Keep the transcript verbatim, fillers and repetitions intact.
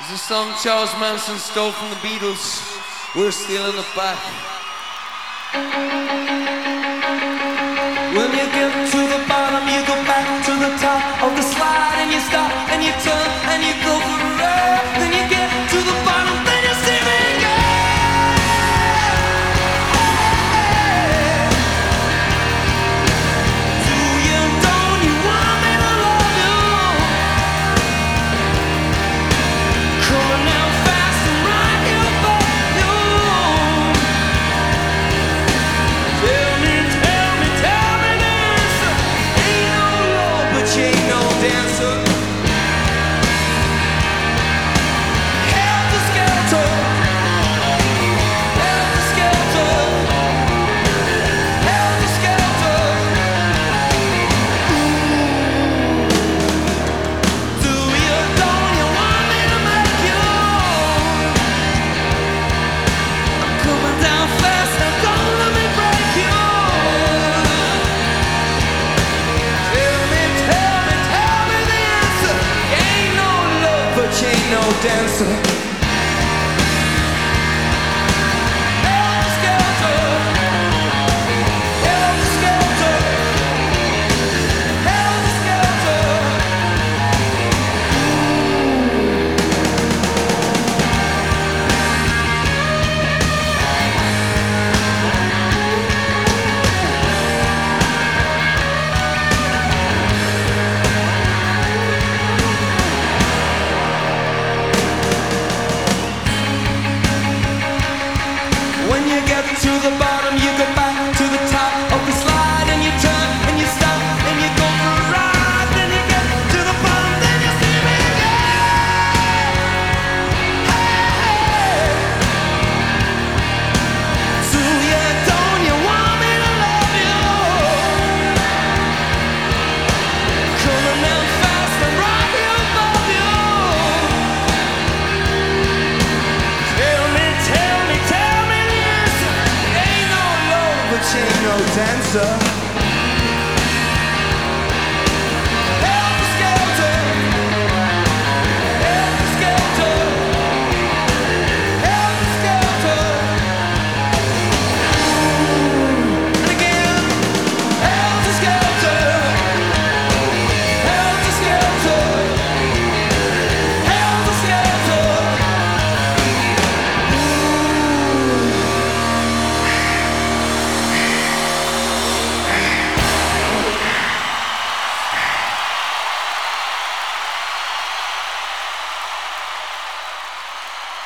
It's a song Charles Manson stole from the Beatles. We're stealing it back. When you get to the bottom, you go back to the top of the slide, and you stop and you turn and you go for a ride. Then you get to the bottom, then you see me again. Do you, don't you want me to love you? Coming down fast and right here above you. Tell me, tell me, tell me this. Ain't no love, but you ain't no dancer. Helter skelter, helter skelter, helter skelter. Do you, don't you want me to make you? I'm coming down fast, now don't let me break you. Tell me, tell me, tell me the answer. Ain't no love, but you ain't no dancer. Helter skelter, helter skelter, helter skelter. When you get to the bottom, you go back to the top of the slide, and you turn and you stop and you go for a ride. Then you get to the bottom, then you see me again. Hey, do you, don't you want me to love you? Coming down fast and right here above you. Tell me, tell me, tell me this. Ain't no love, but you ain't no dancer.